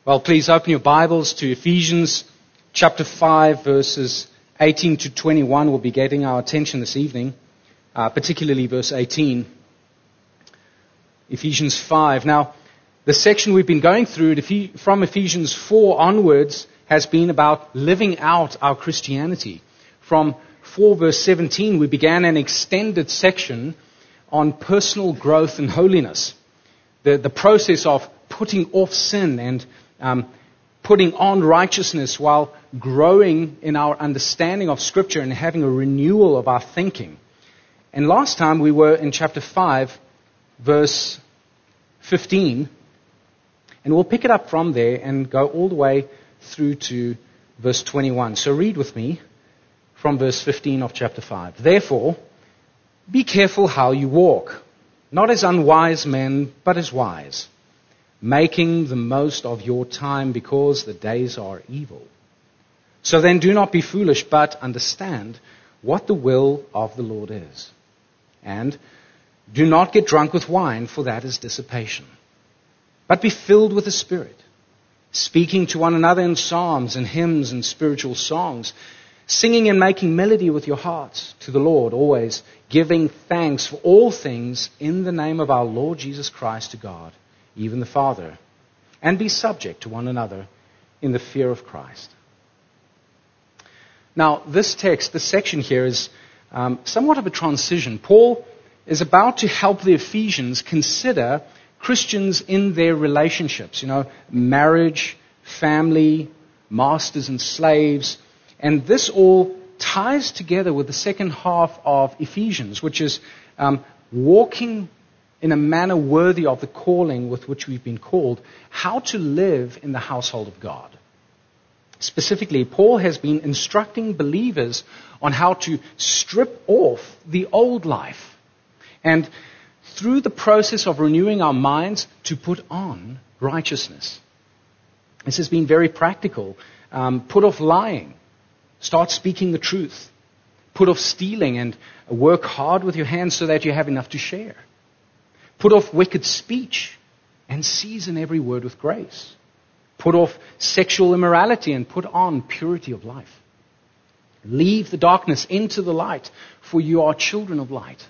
Well, please open your Bibles to Ephesians chapter 5, verses 18 to 21 will be getting our attention this evening, particularly verse 18. Ephesians 5. Now, the section we've been going through from Ephesians 4 onwards has been about living out our Christianity. From 4 verse 17, we began an extended section on personal growth and holiness. The process of putting off sin and putting on righteousness while growing in our understanding of Scripture and having a renewal of our thinking. And last time we were in chapter 5, verse 15, and we'll pick it up from there and go all the way through to verse 21. So read with me from verse 15 of chapter 5. Therefore, be careful how you walk, not as unwise men, but as wise, making the most of your time because the days are evil. So then do not be foolish, but understand what the will of the Lord is. And do not get drunk with wine, for that is dissipation. But be filled with the Spirit, speaking to one another in psalms and hymns and spiritual songs, singing and making melody with your hearts to the Lord, always giving thanks for all things in the name of our Lord Jesus Christ to God, even the Father, and be subject to one another in the fear of Christ. Now, this text, this section here is somewhat of a transition. Paul is about to help the Ephesians consider Christians in their relationships, marriage, family, masters and slaves, and this all ties together with the second half of Ephesians, which is walking in a manner worthy of the calling with which we've been called, how to live in the household of God. Specifically, Paul has been instructing believers on how to strip off the old life and through the process of renewing our minds to put on righteousness. This has been very practical. Put off lying. Start speaking the truth. Put off stealing and work hard with your hands so that you have enough to share. Put off wicked speech and season every word with grace. Put off sexual immorality and put on purity of life. Leave the darkness into the light, for you are children of light.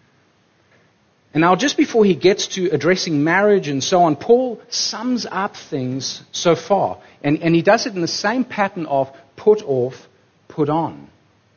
And now just before he gets to addressing marriage and so on, Paul sums up things so far. And he does it in the same pattern of put off, put on.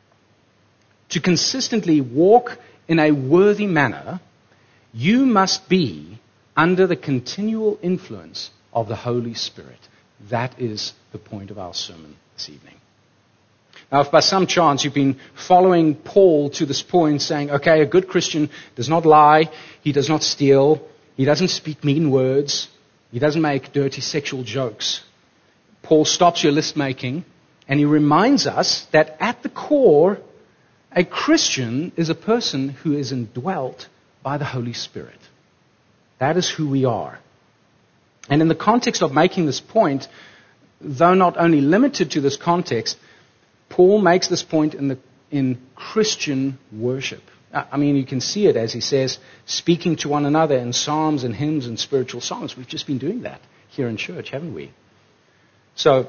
To consistently walk in a worthy manner, you must be under the continual influence of the Holy Spirit. That is the point of our sermon this evening. Now, if by some chance you've been following Paul to this point, saying, okay, a good Christian does not lie, he does not steal, he doesn't speak mean words, he doesn't make dirty sexual jokes. Paul stops your list making, and he reminds us that at the core, a Christian is a person who is indwelt by the Holy Spirit. That is who we are. And in the context of making this point, though not only limited to this context, Paul makes this point in Christian worship. I mean, you can see it as he says, speaking to one another in psalms and hymns and spiritual songs. We've just been doing that here in church, haven't we? So,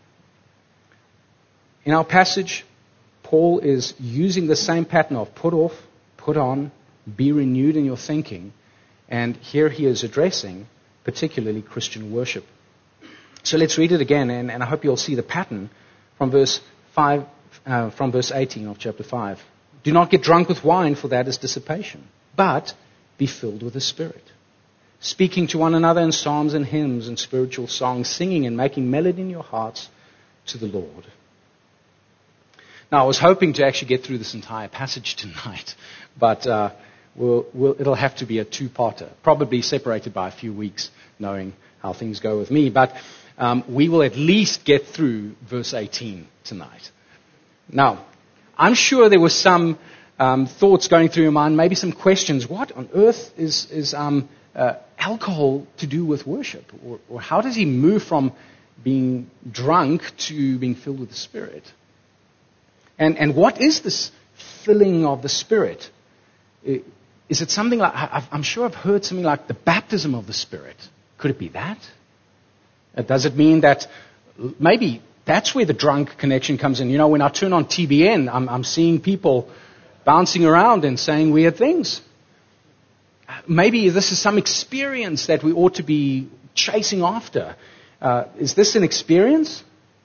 in our passage, Paul is using the same pattern of put off, put on, be renewed in your thinking. And here he is addressing particularly Christian worship. So let's read it again, and I hope you'll see the pattern from verse 18 of chapter 5. Do not get drunk with wine, for that is dissipation, but be filled with the Spirit, speaking to one another in psalms and hymns and spiritual songs, singing and making melody in your hearts to the Lord. Now, I was hoping to actually get through this entire passage tonight, but it'll have to be a two-parter, probably separated by a few weeks, knowing how things go with me. But we will at least get through verse 18 tonight. Now, I'm sure there were some thoughts going through your mind, maybe some questions. What on earth is alcohol to do with worship? Or how does he move from being drunk to being filled with the Spirit? And what is this filling of the Spirit? Is it something like, I'm sure I've heard something like the baptism of the Spirit. Could it be that? Does it mean that maybe that's where the drunk connection comes in? When I turn on TBN, I'm seeing people bouncing around and saying weird things. Maybe this is some experience that we ought to be chasing after. Is this an experience?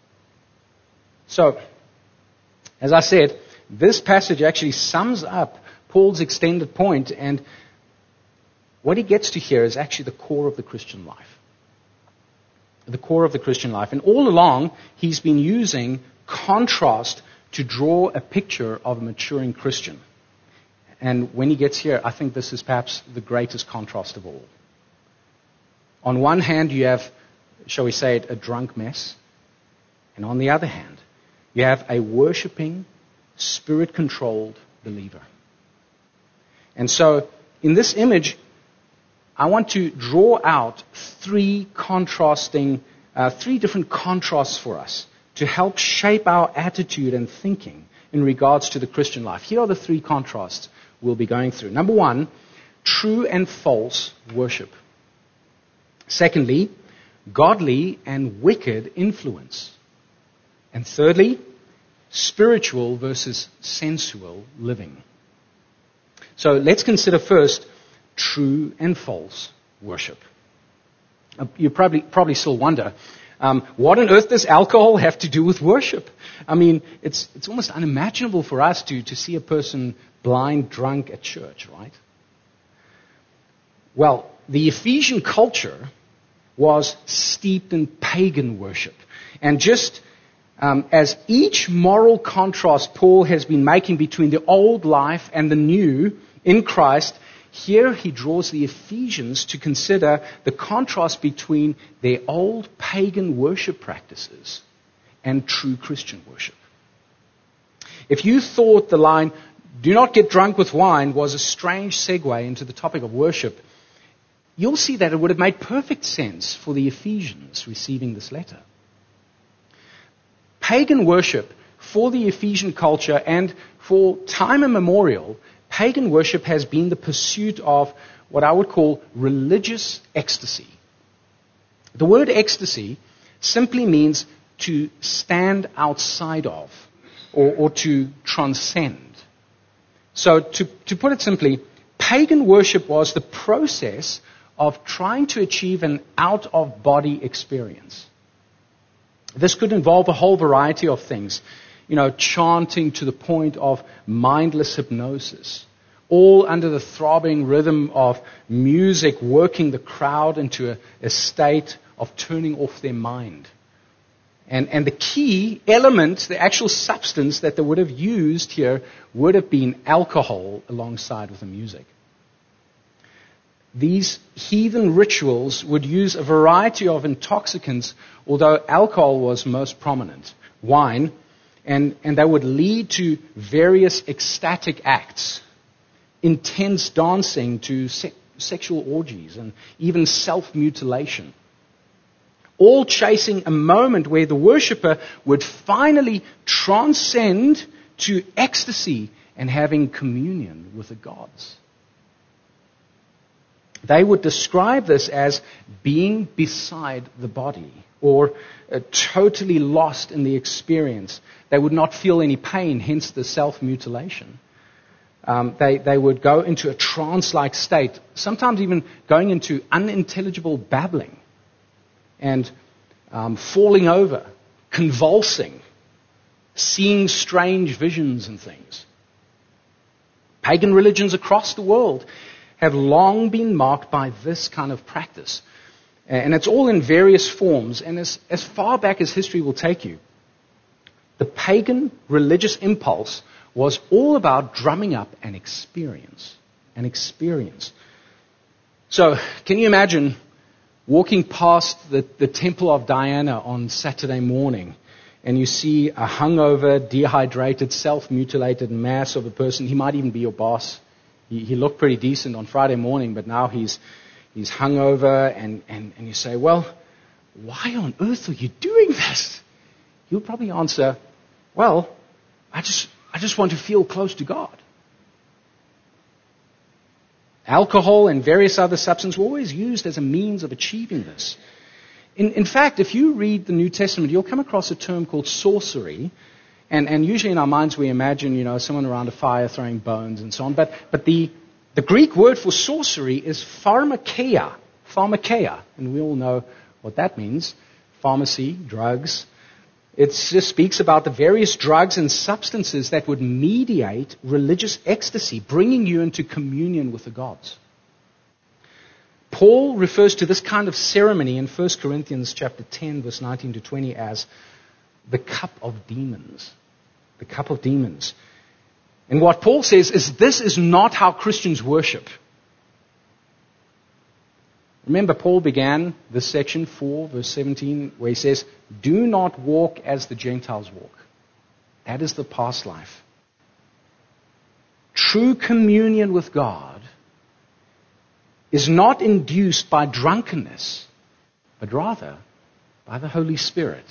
So, as I said, this passage actually sums up Paul's extended point, and what he gets to here is actually the core of the Christian life. The core of the Christian life. And all along, he's been using contrast to draw a picture of a maturing Christian. And when he gets here, I think this is perhaps the greatest contrast of all. On one hand, you have, shall we say it, a drunk mess. And on the other hand, you have a worshipping, spirit-controlled believer. And so, in this image, I want to draw out three different contrasts for us to help shape our attitude and thinking in regards to the Christian life. Here are the three contrasts we'll be going through. Number one, true and false worship. Secondly, godly and wicked influence. And thirdly, spiritual versus sensual living. So let's consider first true and false worship. You probably still wonder, what on earth does alcohol have to do with worship? I mean, it's almost unimaginable for us to see a person blind drunk at church, right? Well, the Ephesian culture was steeped in pagan worship. And just as each moral contrast Paul has been making between the old life and the new in Christ, here he draws the Ephesians to consider the contrast between their old pagan worship practices and true Christian worship. If you thought the line, "do not get drunk with wine," was a strange segue into the topic of worship, you'll see that it would have made perfect sense for the Ephesians receiving this letter. Pagan worship for the Ephesian culture and for time immemorial, pagan worship has been the pursuit of what I would call religious ecstasy. The word ecstasy simply means to stand outside of or to transcend. So to put it simply, pagan worship was the process of trying to achieve an out-of-body experience. This could involve a whole variety of things. Chanting to the point of mindless hypnosis, all under the throbbing rhythm of music working the crowd into a state of turning off their mind. And the key element, the actual substance that they would have used here would have been alcohol alongside with the music. These heathen rituals would use a variety of intoxicants, although alcohol was most prominent, wine, and they would lead to various ecstatic acts, intense dancing to sexual orgies, and even self-mutilation. All chasing a moment where the worshipper would finally transcend to ecstasy and having communion with the gods. They would describe this as being beside the body or totally lost in the experience. They would not feel any pain, hence the self-mutilation. They would go into a trance-like state, sometimes even going into unintelligible babbling and falling over, convulsing, seeing strange visions and things. Pagan religions across the world have long been marked by this kind of practice. And it's all in various forms. And as far back as history will take you, the pagan religious impulse was all about drumming up an experience. An experience. So, can you imagine walking past the Temple of Diana on Saturday morning, and you see a hungover, dehydrated, self-mutilated mass of a person? He might even be your boss. He looked pretty decent on Friday morning, but now he's hungover, and you say, well, why on earth are you doing this? He'll probably answer, well, I just want to feel close to God. Alcohol and various other substances were always used as a means of achieving this. In fact, if you read the New Testament, you'll come across a term called sorcery. And usually in our minds we imagine, someone around a fire throwing bones and so on. But the Greek word for sorcery is pharmakeia. Pharmakeia. And we all know what that means. Pharmacy, drugs. It just speaks about the various drugs and substances that would mediate religious ecstasy, bringing you into communion with the gods. Paul refers to this kind of ceremony in 1 Corinthians chapter 10, verse 19 to 20 as the cup of demons. The cup of demons. And what Paul says is this is not how Christians worship. Remember, Paul began this section 4, verse 17, where he says, do not walk as the Gentiles walk. That is the past life. True communion with God is not induced by drunkenness, but rather by the Holy Spirit.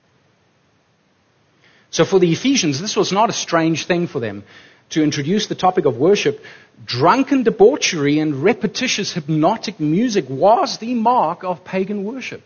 So for the Ephesians, this was not a strange thing for them to introduce the topic of worship. Drunken debauchery and repetitious hypnotic music was the mark of pagan worship.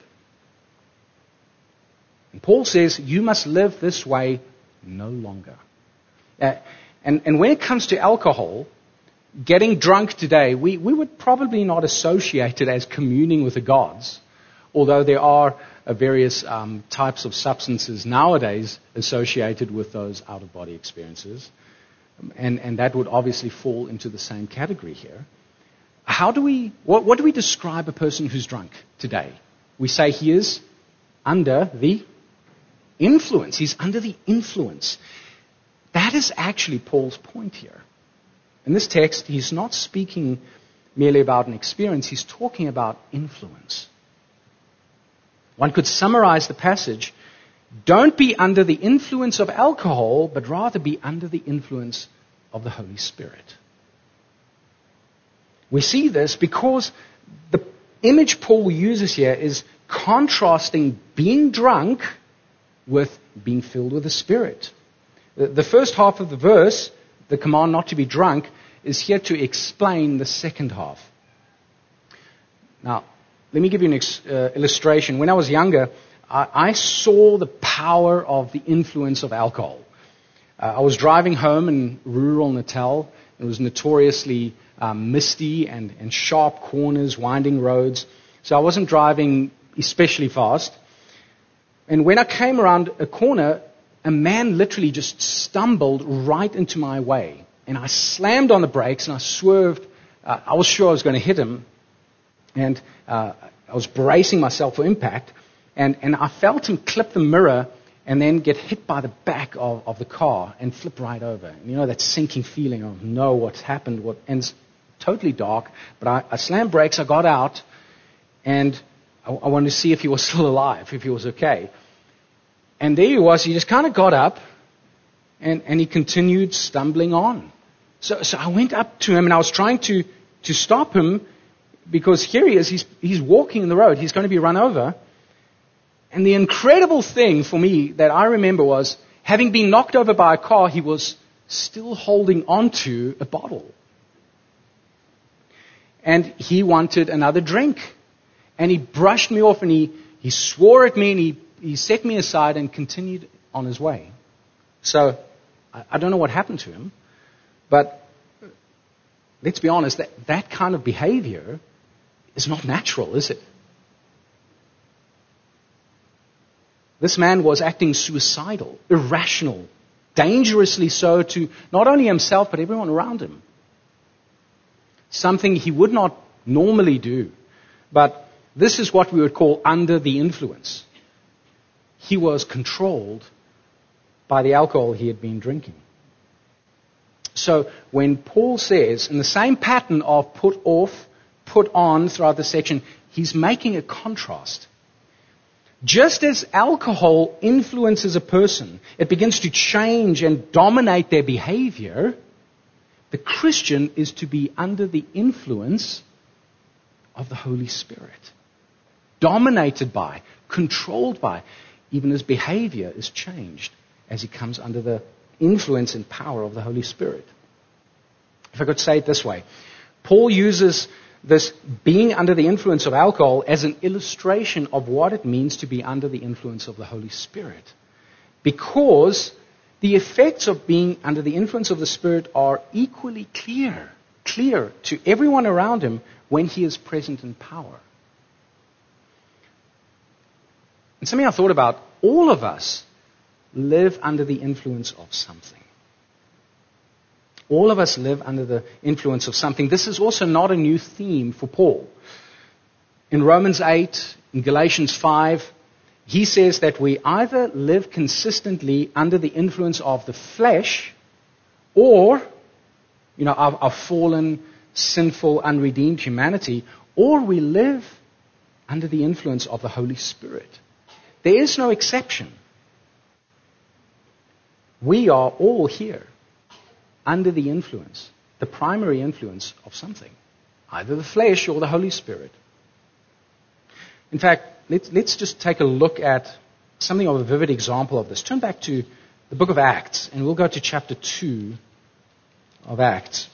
And Paul says, you must live this way no longer. And when it comes to alcohol, getting drunk today, we would probably not associate it as communing with the gods, although there are various types of substances nowadays associated with those out-of-body experiences. And that would obviously fall into the same category here. What do we describe a person who's drunk today? We say he is under the influence. He's under the influence. That is actually Paul's point here. In this text, he's not speaking merely about an experience. He's talking about influence. One could summarize the passage, don't be under the influence of alcohol, but rather be under the influence of the Holy Spirit. We see this because the image Paul uses here is contrasting being drunk with being filled with the Spirit. The first half of the verse, the command not to be drunk, is here to explain the second half. Now, let me give you an illustration. When I was younger, I saw the power of the influence of alcohol. I was driving home in rural Natal. It was notoriously misty and sharp corners, winding roads. So I wasn't driving especially fast. And when I came around a corner, a man literally just stumbled right into my way. And I slammed on the brakes and I swerved. I was sure I was going to hit him. And I was bracing myself for impact. And I felt him clip the mirror and then get hit by the back of the car and flip right over. And you know that sinking feeling of, no, what's happened? And it's totally dark. But I slammed brakes, I got out, and I wanted to see if he was still alive, if he was okay. And there he was. He just kind of got up, and he continued stumbling on. So I went up to him, and I was trying to stop him, because here he is. He's walking in the road. He's going to be run over. And the incredible thing for me that I remember was, having been knocked over by a car, he was still holding onto a bottle. And he wanted another drink. And he brushed me off, and he swore at me, and he set me aside and continued on his way. So I don't know what happened to him, but let's be honest, that kind of behavior is not natural, is it? This man was acting suicidal, irrational, dangerously so to not only himself but everyone around him. Something he would not normally do. But this is what we would call under the influence. He was controlled by the alcohol he had been drinking. So when Paul says, in the same pattern of put off, put on throughout the section, he's making a contrast. Just as alcohol influences a person, it begins to change and dominate their behavior, the Christian is to be under the influence of the Holy Spirit. Dominated by, controlled by, even his behavior is changed as he comes under the influence and power of the Holy Spirit. If I could say it this way, Paul uses this being under the influence of alcohol as an illustration of what it means to be under the influence of the Holy Spirit. Because the effects of being under the influence of the Spirit are equally clear to everyone around him when he is present in power. And something I thought about, all of us live under the influence of something. All of us live under the influence of something. This is also not a new theme for Paul. In Romans 8, in Galatians 5, he says that we either live consistently under the influence of the flesh or, our fallen, sinful, unredeemed humanity, or we live under the influence of the Holy Spirit. There is no exception. We are all here under the influence, the primary influence of something, either the flesh or the Holy Spirit. In fact, let's just take a look at something of a vivid example of this. Turn back to the book of Acts, and we'll go to chapter 2 of Acts.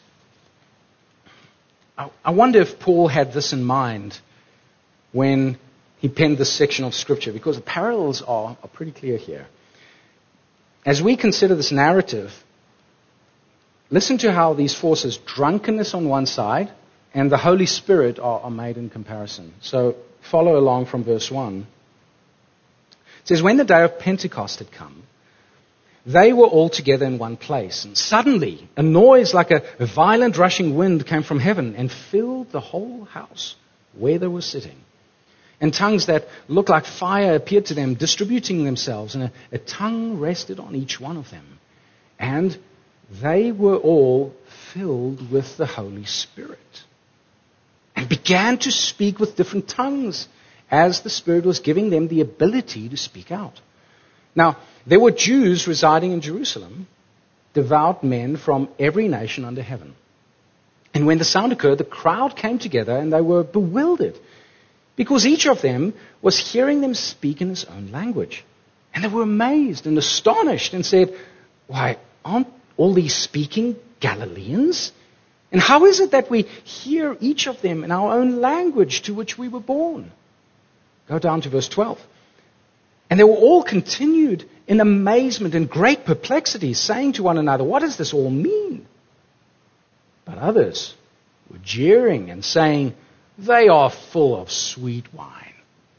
I wonder if Paul had this in mind when he penned this section of Scripture, because the parallels are pretty clear here. As we consider this narrative, listen to how these forces, drunkenness on one side and the Holy Spirit, are made in comparison. So follow along from verse 1. It says, when the day of Pentecost had come, they were all together in one place. And suddenly, a noise like a violent rushing wind came from heaven and filled the whole house where they were sitting. And tongues that looked like fire appeared to them, distributing themselves, and a tongue rested on each one of them. And they were all filled with the Holy Spirit and began to speak with different tongues as the Spirit was giving them the ability to speak out. Now, there were Jews residing in Jerusalem, devout men from every nation under heaven. And when the sound occurred, the crowd came together and they were bewildered, because each of them was hearing them speak in his own language. And they were amazed and astonished and said, why, aren't all these speaking Galileans? And how is it that we hear each of them in our own language to which we were born? Go down to verse 12. And they were all continued in amazement and great perplexity, saying to one another, what does this all mean? But others were jeering and saying, they are full of sweet wine.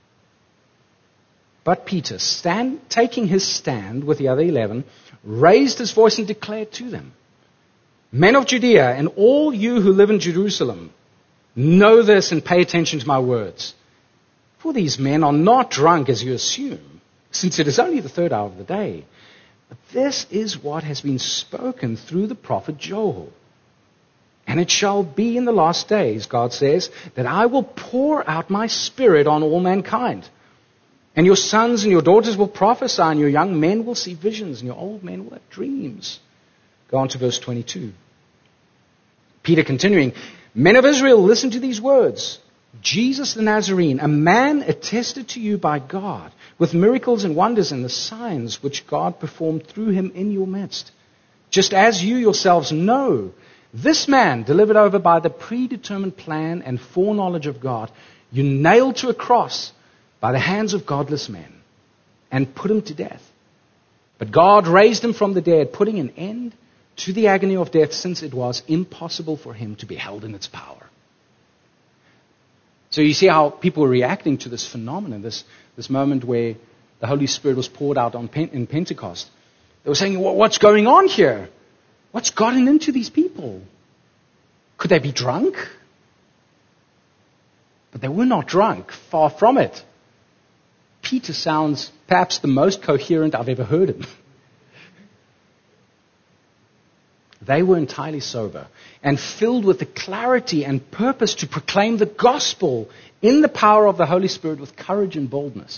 But Peter, taking his stand with the other 11, raised his voice and declared to them, men of Judea and all you who live in Jerusalem, know this and pay attention to my words. For these men are not drunk as you assume, since it is only the third hour of the day. But this is what has been spoken through the prophet Joel. And it shall be in the last days, God says, that I will pour out my Spirit on all mankind. And your sons and your daughters will prophesy, and your young men will see visions, and your old men will have dreams. Go on to verse 22. Peter continuing, men of Israel, listen to these words. Jesus the Nazarene, a man attested to you by God, with miracles and wonders and the signs which God performed through him in your midst. Just as you yourselves know, this man, delivered over by the predetermined plan and foreknowledge of God, you nailed to a cross by the hands of godless men and put him to death. But God raised him from the dead, putting an end to the agony of death, since it was impossible for him to be held in its power. So you see how people were reacting to this phenomenon, this moment where the Holy Spirit was poured out in Pentecost. They were saying, what's going on here? What's gotten into these people? Could they be drunk? But they were not drunk, far from it. Peter sounds perhaps the most coherent I've ever heard him. They were entirely sober and filled with the clarity and purpose to proclaim the gospel in the power of the Holy Spirit with courage and boldness.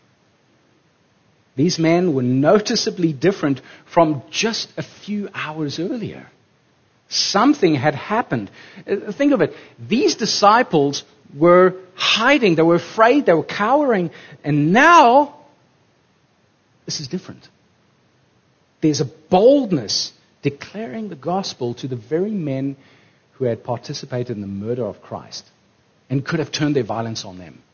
These men were noticeably different from just a few hours earlier. Something had happened. Think of it. These disciples were hiding. They were afraid. They were cowering. And now, this is different. There's a boldness declaring the gospel to the very men who had participated in the murder of Christ. and could have turned their violence on them.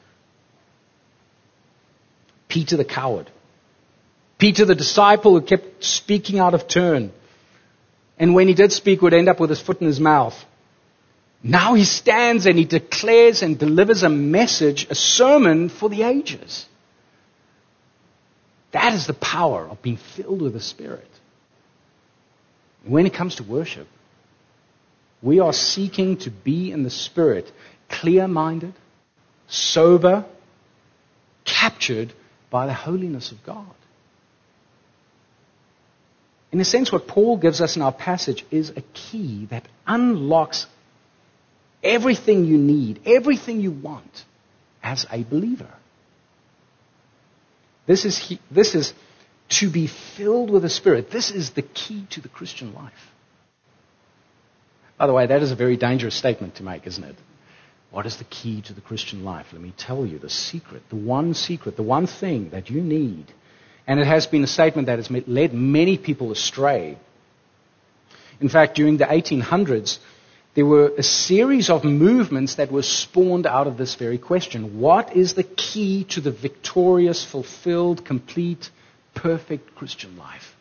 Peter the coward. Peter the disciple who kept speaking out of turn. And when he did speak, would end up with his foot in his mouth. Now he stands and he declares and delivers a message, a sermon for the ages. That is the power of being filled with the Spirit. When it comes to worship, we are seeking to be in the Spirit, clear-minded, sober, captured by the holiness of God. In a sense, what Paul gives us in our passage is a key that unlocks everything you need, everything you want as a believer. This is to be filled with the Spirit. This is the key to the Christian life. By the way, that is a very dangerous statement to make, isn't it? What is the key to the Christian life? Let me tell you the secret, the one thing that you need. And it has been a statement that has led many people astray. In fact, during the 1800s, there were a series of movements that were spawned out of this very question. What is the key to the victorious, fulfilled, complete, perfect Christian life?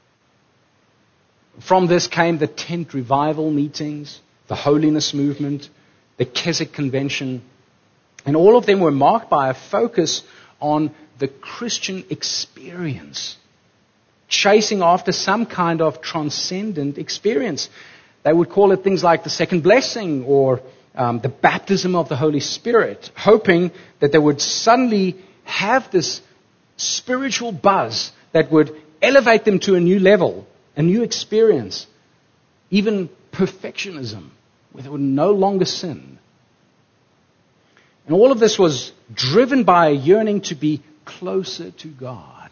From this came the tent revival meetings, the holiness movement, the Keswick Convention, and all of them were marked by a focus on the Christian experience, chasing after some kind of transcendent experience. They would call it things like the second blessing or the baptism of the Holy Spirit, hoping that they would suddenly have this spiritual buzz that would elevate them to a new level, a new experience, even perfectionism, where they would no longer sin. And all of this was driven by a yearning to be closer to God.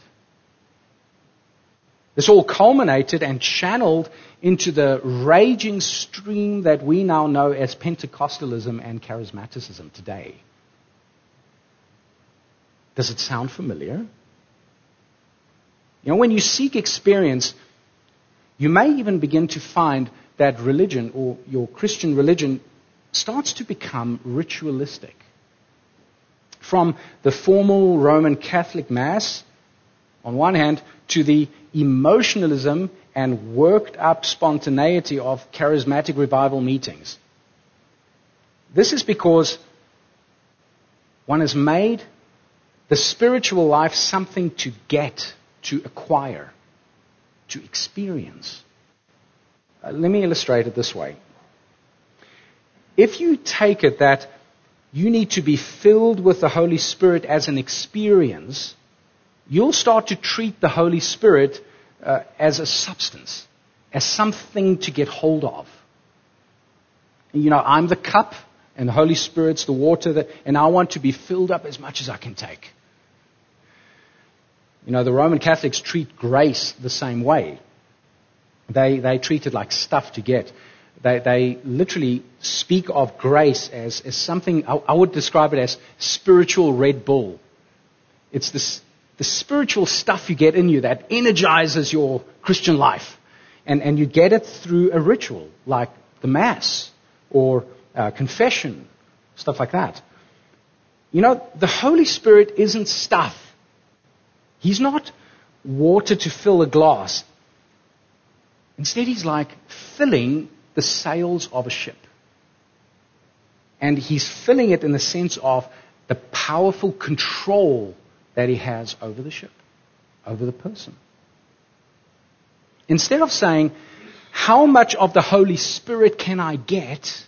This all culminated and channeled into the raging stream that we now know as Pentecostalism and charismaticism today. Does it sound familiar? You know, when you seek experience, you may even begin to find that religion or your Christian religion starts to become ritualistic. From the formal Roman Catholic Mass, on one hand, to the emotionalism and worked up spontaneity of charismatic revival meetings. This is because one has made the spiritual life something to get, to acquire, to experience. Let me illustrate it this way. If you take it that you need to be filled with the Holy Spirit as an experience, you'll start to treat the Holy Spirit as a substance, as something to get hold of. You know, I'm the cup, and the Holy Spirit's the water, and I want to be filled up as much as I can take. You know, the Roman Catholics treat grace the same way. They treat it like stuff to get. They literally speak of grace as something, I would describe it as spiritual Red Bull. It's the spiritual stuff you get in you that energizes your Christian life. And you get it through a ritual like the Mass or confession, stuff like that. You know, the Holy Spirit isn't stuff. He's not water to fill a glass. Instead, he's like filling the sails of a ship. And he's filling it in the sense of the powerful control that he has over the ship, over the person. Instead of saying, how much of the Holy Spirit can I get?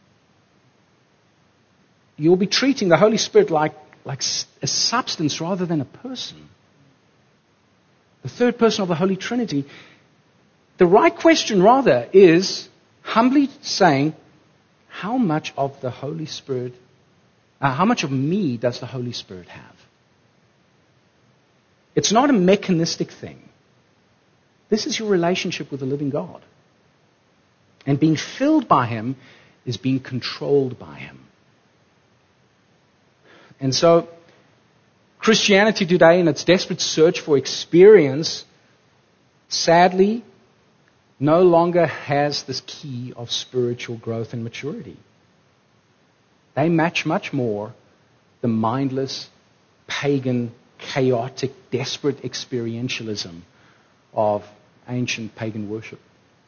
You'll be treating the Holy Spirit like a substance rather than a person. The third person of the Holy Trinity. The right question rather is humbly saying, how much of the Holy Spirit, how much of me does the Holy Spirit have? It's not a mechanistic thing. This is your relationship with the living God. And being filled by Him is being controlled by Him. And so, Christianity today, in its desperate search for experience, sadly, no longer has this key of spiritual growth and maturity. They match much more the mindless, pagan, chaotic, desperate experientialism of ancient pagan worship.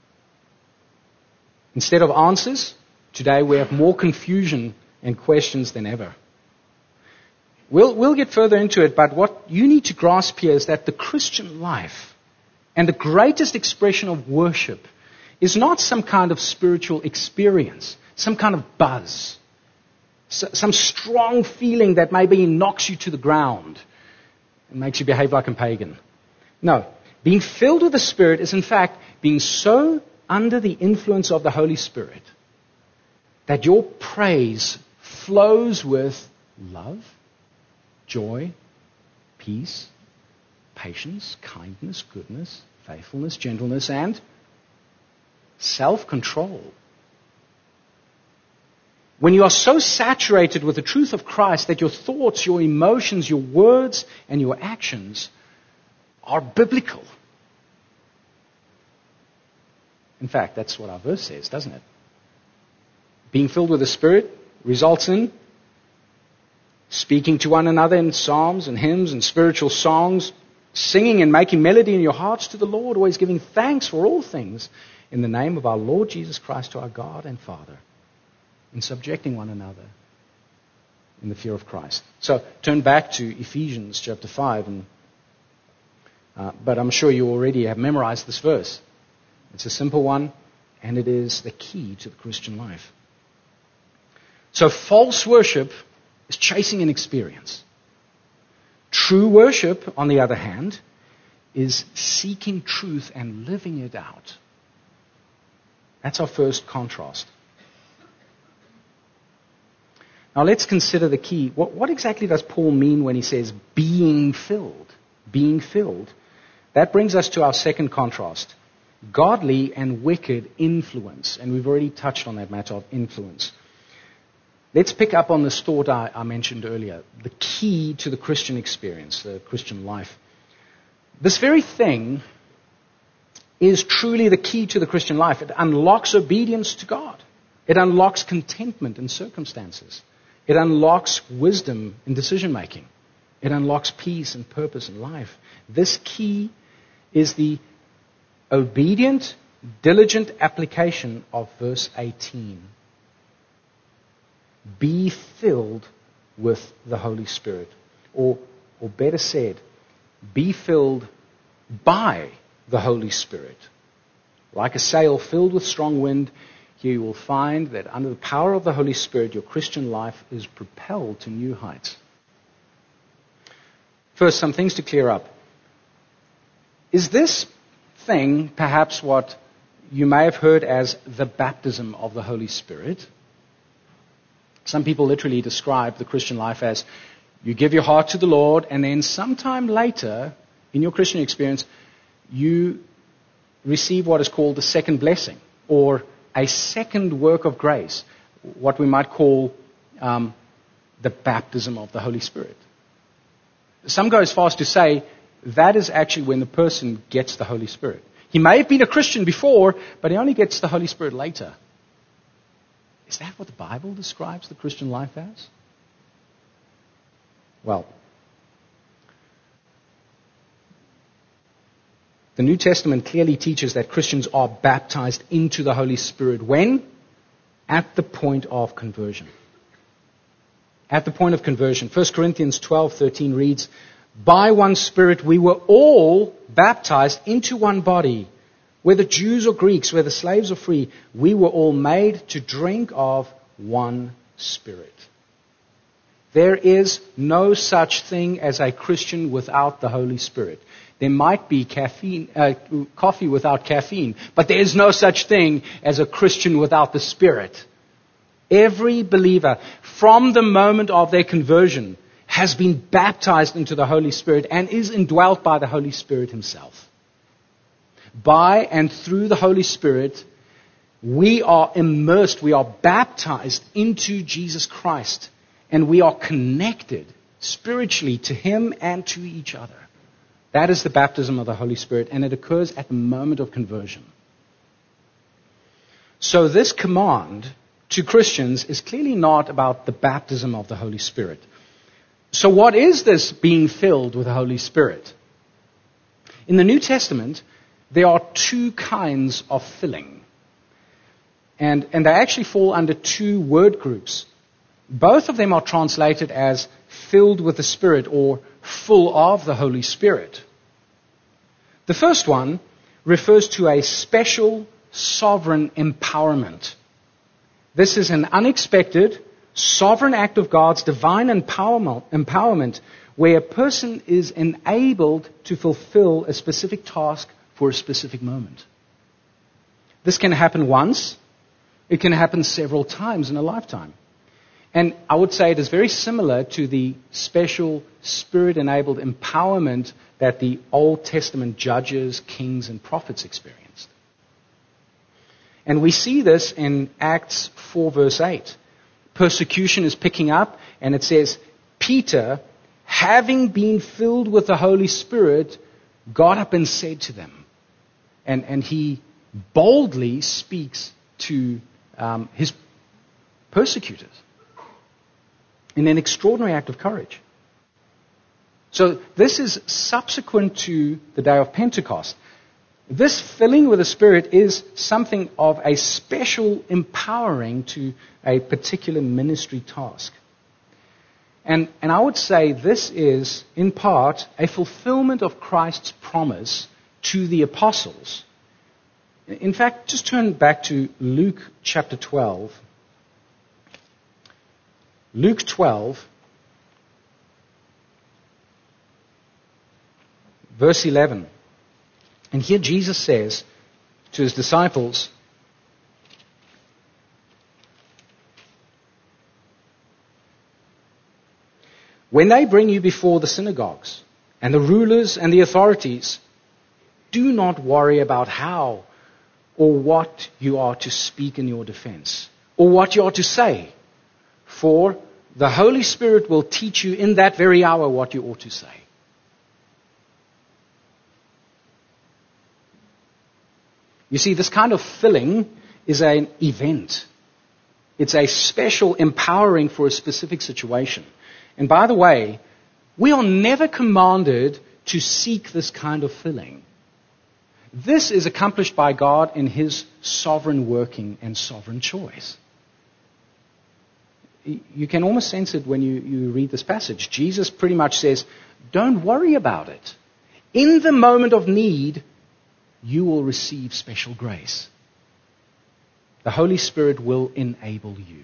Instead of answers, today we have more confusion and questions than ever. We'll get further into it, but what you need to grasp here is that the Christian life and the greatest expression of worship is not some kind of spiritual experience, some kind of buzz, some strong feeling that maybe knocks you to the ground and makes you behave like a pagan. No, being filled with the Spirit is in fact being so under the influence of the Holy Spirit that your praise flows with love, joy, peace, patience, kindness, goodness, faithfulness, gentleness, and self-control. When you are so saturated with the truth of Christ that your thoughts, your emotions, your words, and your actions are biblical. In fact, that's what our verse says, doesn't it? Being filled with the Spirit results in speaking to one another in psalms and hymns and spiritual songs, singing and making melody in your hearts to the Lord, always giving thanks for all things in the name of our Lord Jesus Christ to our God and Father, and subjecting one another in the fear of Christ. So turn back to Ephesians chapter 5, but I'm sure you already have memorized this verse. It's a simple one, and it is the key to the Christian life. So false worship is chasing an experience. True worship, on the other hand, is seeking truth and living it out. That's our first contrast. Now let's consider the key. What exactly does Paul mean when he says being filled? Being filled. That brings us to our second contrast. Godly and wicked influence. And we've already touched on that matter of influence. Let's pick up on this thought I mentioned earlier. The key to the Christian experience, the Christian life. This very thing is truly the key to the Christian life. It unlocks obedience to God. It unlocks contentment in circumstances. It unlocks wisdom in decision making. It unlocks peace and purpose in life. This key is the obedient, diligent application of verse 18. Be filled with the Holy Spirit. Or better said, be filled by the Holy Spirit. Like a sail filled with strong wind, here you will find that under the power of the Holy Spirit, your Christian life is propelled to new heights. First, some things to clear up. Is this thing perhaps what you may have heard as the baptism of the Holy Spirit? Some people literally describe the Christian life as you give your heart to the Lord, and then sometime later in your Christian experience, you receive what is called the second blessing, or a second work of grace, what we might call the baptism of the Holy Spirit. Some go as far as to say that is actually when the person gets the Holy Spirit. He may have been a Christian before, but he only gets the Holy Spirit later. Is that what the Bible describes the Christian life as? Well, the New Testament clearly teaches that Christians are baptized into the Holy Spirit. When? At the point of conversion. At the point of conversion. 1 Corinthians 12:13 reads, by one Spirit we were all baptized into one body, whether Jews or Greeks, whether slaves or free, we were all made to drink of one Spirit. There is no such thing as a Christian without the Holy Spirit. There might be coffee without caffeine, but there is no such thing as a Christian without the Spirit. Every believer, from the moment of their conversion, has been baptized into the Holy Spirit and is indwelt by the Holy Spirit himself. By and through the Holy Spirit, we are immersed, we are baptized into Jesus Christ, and we are connected spiritually to Him and to each other. That is the baptism of the Holy Spirit, and it occurs at the moment of conversion. So this command to Christians is clearly not about the baptism of the Holy Spirit. So what is this being filled with the Holy Spirit? In the New Testament, there are two kinds of filling. And they actually fall under two word groups. Both of them are translated as filled with the Spirit or full of the Holy Spirit. The first one refers to a special sovereign empowerment. This is an unexpected, sovereign act of God's divine empowerment where a person is enabled to fulfill a specific task for a specific moment. This can happen once. It can happen several times in a lifetime. And I would say it is very similar to the special Spirit-enabled empowerment that the Old Testament judges, kings, and prophets experienced. And we see this in Acts 4 verse 8. Persecution is picking up, and it says, Peter, having been filled with the Holy Spirit, got up and said to them. And he boldly speaks to his persecutors in an extraordinary act of courage. So this is subsequent to the day of Pentecost. This filling with the Spirit is something of a special empowering to a particular ministry task. And I would say this is, in part, a fulfillment of Christ's promise to the apostles. In fact, just turn back to Luke chapter 12. Luke 12, verse 11. And here Jesus says to his disciples, when they bring you before the synagogues and the rulers and the authorities, do not worry about how or what you are to speak in your defense, or what you are to say. For the Holy Spirit will teach you in that very hour what you ought to say. You see, this kind of filling is an event. It's a special empowering for a specific situation. And by the way, we are never commanded to seek this kind of filling. This is accomplished by God in His sovereign working and sovereign choice. You can almost sense it when you read this passage. Jesus pretty much says, don't worry about it. In the moment of need, you will receive special grace. The Holy Spirit will enable you.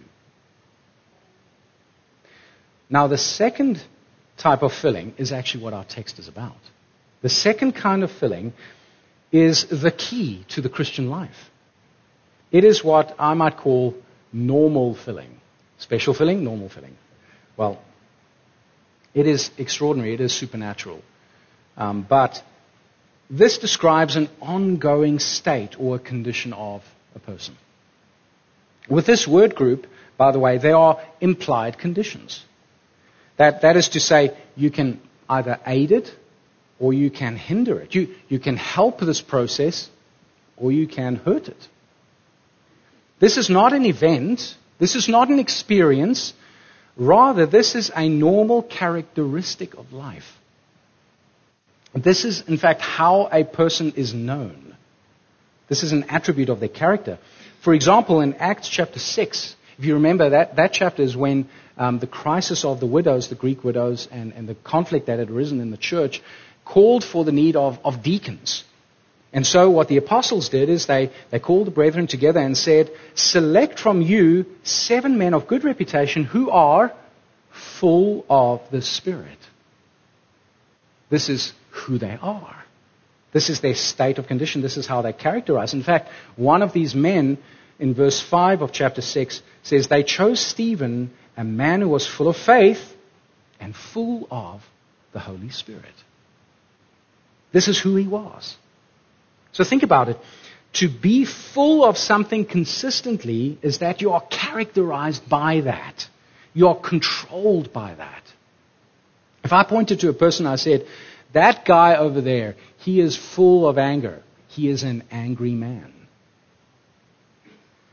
Now, the second type of filling is actually what our text is about. The second kind of filling is the key to the Christian life. It is what I might call normal filling. Special filling, normal filling. Well, it is extraordinary, it is supernatural. But this describes an ongoing state or a condition of a person. With this word group, by the way, there are implied conditions. That is to say, you can either aid it or you can hinder it. You can help this process or you can hurt it. This is not an event. This is not an experience. Rather, this is a normal characteristic of life. This is, in fact, how a person is known. This is an attribute of their character. For example, in Acts chapter 6, if you remember, that chapter is when the crisis of the widows, the Greek widows, and the conflict that had arisen in the church called for the need of deacons. And so what the apostles did is they called the brethren together and said, select from you 7 men of good reputation who are full of the Spirit. This is who they are. This is their state of condition. This is how they characterize. In fact, one of these men in verse 5 of chapter 6 says they chose Stephen, a man who was full of faith and full of the Holy Spirit. This is who he was. So think about it. To be full of something consistently is that you are characterized by that. You are controlled by that. If I pointed to a person and I said, that guy over there, he is full of anger. He is an angry man.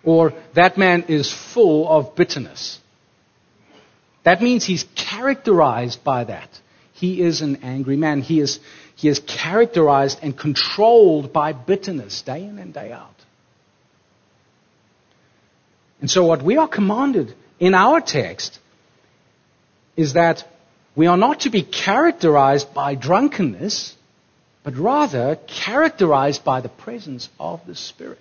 Or that man is full of bitterness. That means he's characterized by that. He is an angry man. He is characterized and controlled by bitterness day in and day out. And so what we are commanded in our text is that we are not to be characterized by drunkenness, but rather characterized by the presence of the Spirit.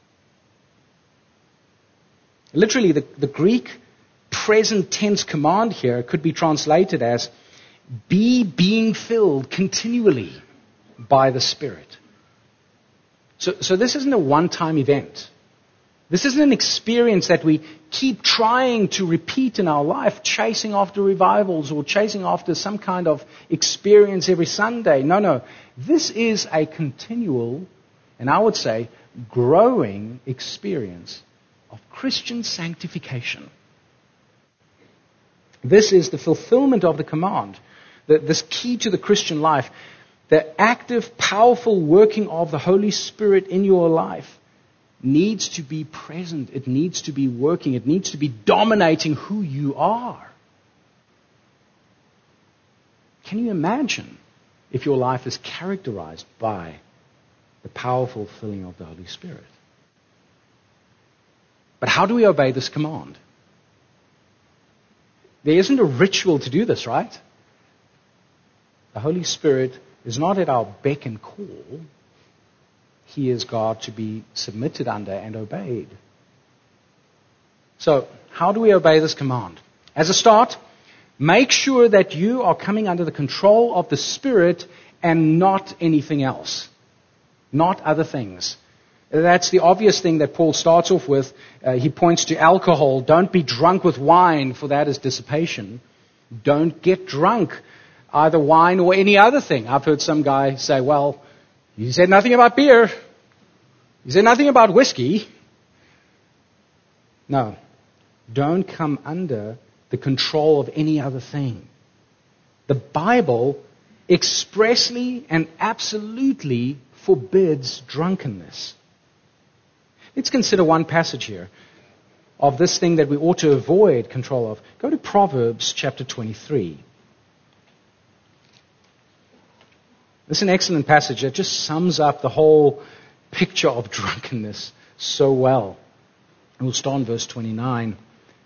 Literally, the Greek present tense command here could be translated as be being filled continually by the Spirit. So this isn't a one-time event. This isn't an experience that we keep trying to repeat in our life, chasing after revivals or chasing after some kind of experience every Sunday. No. This is a continual, and I would say, growing experience of Christian sanctification. This is the fulfillment of the command, this key to the Christian life, the active, powerful working of the Holy Spirit in your life needs to be present. It needs to be working. It needs to be dominating who you are. Can you imagine if your life is characterized by the powerful filling of the Holy Spirit? But how do we obey this command? There isn't a ritual to do this, right? The Holy Spirit is not at our beck and call. He is God to be submitted under and obeyed. So, how do we obey this command? As a start, make sure that you are coming under the control of the Spirit and not anything else. Not other things. That's the obvious thing that Paul starts off with. He points to alcohol. Don't be drunk with wine, for that is dissipation. Don't get drunk, either wine or any other thing. I've heard some guy say, well, you said nothing about beer. You said nothing about whiskey. No. Don't come under the control of any other thing. The Bible expressly and absolutely forbids drunkenness. Let's consider one passage here of this thing that we ought to avoid control of. Go to Proverbs chapter 23. This is an excellent passage that just sums up the whole picture of drunkenness so well. We'll start in verse 29.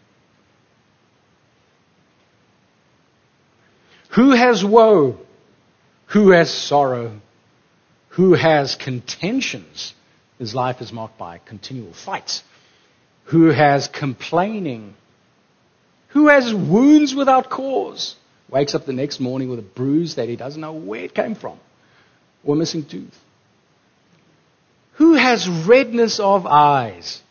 Who has woe? Who has sorrow? Who has contentions? His life is marked by continual fights. Who has complaining? Who has wounds without cause? Wakes up the next morning with a bruise that he doesn't know where it came from. Or a missing tooth. Who has redness of eyes?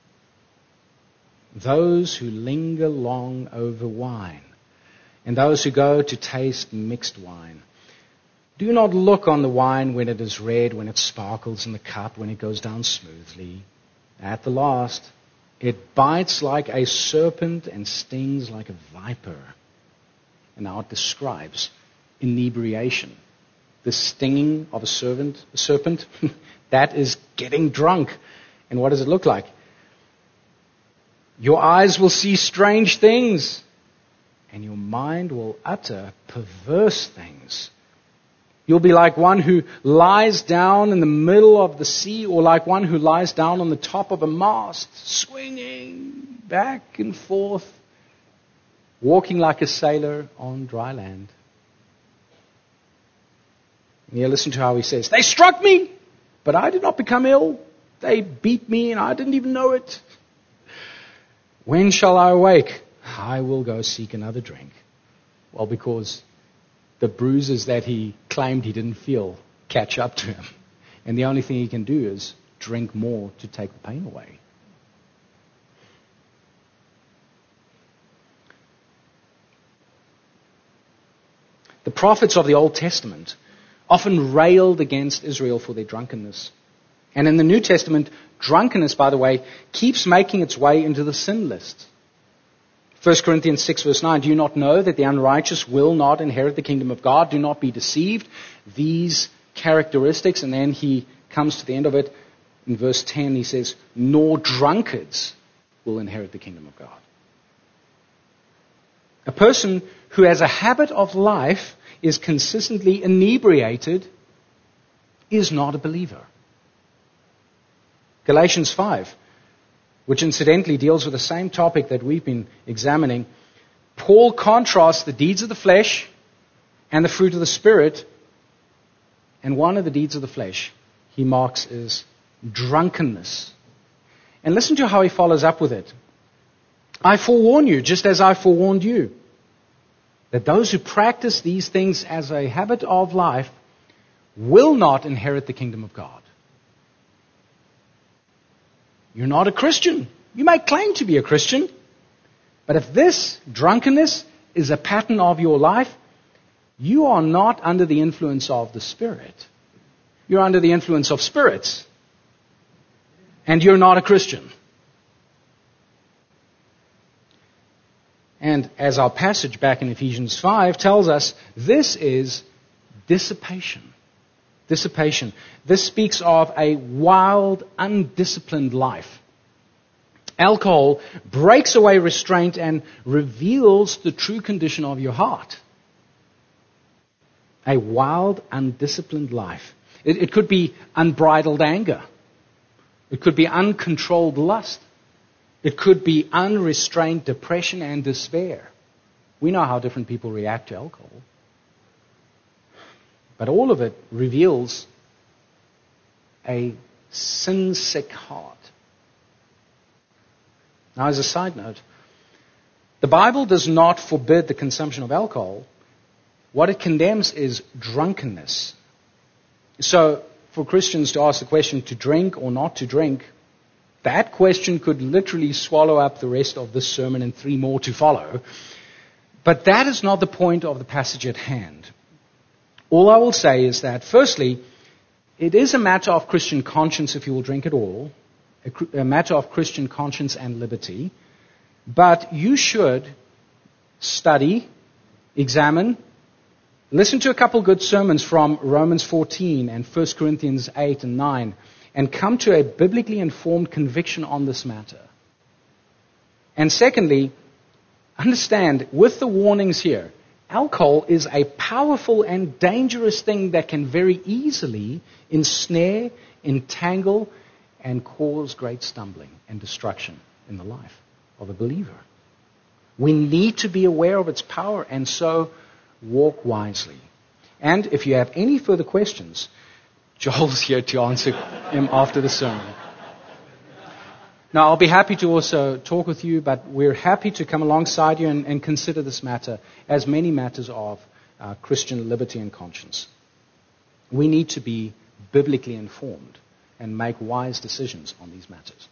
Those who linger long over wine, and those who go to taste mixed wine. Do not look on the wine when it is red, when it sparkles in the cup, when it goes down smoothly. At the last, it bites like a serpent and stings like a viper. And now it describes inebriation. The stinging of a serpent, that is getting drunk. And what does it look like? Your eyes will see strange things, and your mind will utter perverse things. You'll be like one who lies down in the middle of the sea, or like one who lies down on the top of a mast, swinging back and forth, walking like a sailor on dry land. And you listen to how he says, they struck me, but I did not become ill. They beat me, and I didn't even know it. When shall I awake? I will go seek another drink. Well, because the bruises that he claimed he didn't feel catch up to him. And the only thing he can do is drink more to take the pain away. The prophets of the Old Testament often railed against Israel for their drunkenness. And in the New Testament, drunkenness, by the way, keeps making its way into the sin list. 1 Corinthians 6 verse 9, do you not know that the unrighteous will not inherit the kingdom of God? Do not be deceived. These characteristics, and then he comes to the end of it, In verse 10 he says, nor drunkards will inherit the kingdom of God. A person who has a habit of life is consistently inebriated is not a believer. Galatians 5, which incidentally deals with the same topic that we've been examining, Paul contrasts the deeds of the flesh and the fruit of the Spirit, and one of the deeds of the flesh he marks as drunkenness. And listen to how he follows up with it. I forewarn you, just as I forewarned you, that those who practice these things as a habit of life will not inherit the kingdom of God. You're not a Christian. You may claim to be a Christian, but if this drunkenness is a pattern of your life, you are not under the influence of the Spirit. You're under the influence of spirits. And you're not a Christian. And as our passage back in Ephesians 5 tells us, this is dissipation. Dissipation. This speaks of a wild, undisciplined life. Alcohol breaks away restraint and reveals the true condition of your heart. A wild, undisciplined life. It could be unbridled anger. It could be uncontrolled lust. It could be unrestrained depression and despair. We know how different people react to alcohol. But all of it reveals a sin-sick heart. Now, as a side note, the Bible does not forbid the consumption of alcohol. What it condemns is drunkenness. So, for Christians to ask the question to drink or not to drink, that question could literally swallow up the rest of this sermon and 3 more to follow. But that is not the point of the passage at hand. All I will say is that, firstly, it is a matter of Christian conscience if you will drink at all, a matter of Christian conscience and liberty, but you should study, examine, listen to a couple good sermons from Romans 14 and 1 Corinthians 8 and 9, and come to a biblically informed conviction on this matter. And secondly, understand, with the warnings here, alcohol is a powerful and dangerous thing that can very easily ensnare, entangle, and cause great stumbling and destruction in the life of a believer. We need to be aware of its power and so walk wisely. And if you have any further questions, Joel's here to answer them after the sermon. Now, I'll be happy to also talk with you, but we're happy to come alongside you and consider this matter as many matters of Christian liberty and conscience. We need to be biblically informed and make wise decisions on these matters.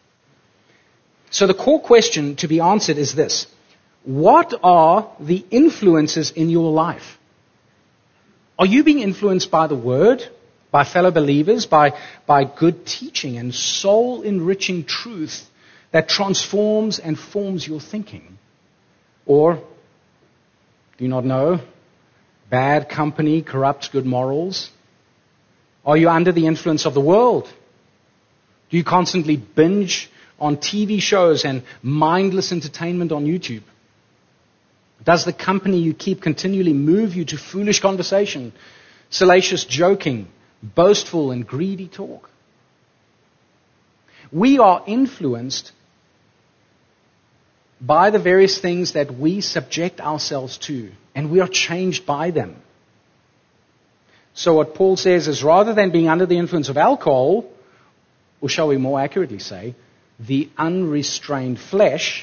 So the core question to be answered is this: what are the influences in your life? Are you being influenced by the Word, by fellow believers, by good teaching and soul-enriching truth that transforms and forms your thinking? Or, do you not know, bad company corrupts good morals? Are you under the influence of the world? Do you constantly binge on TV shows and mindless entertainment on YouTube? Does the company you keep continually move you to foolish conversation, salacious joking, boastful and greedy talk? We are influenced by the various things that we subject ourselves to, and we are changed by them. So what Paul says is, rather than being under the influence of alcohol, or shall we more accurately say, the unrestrained flesh,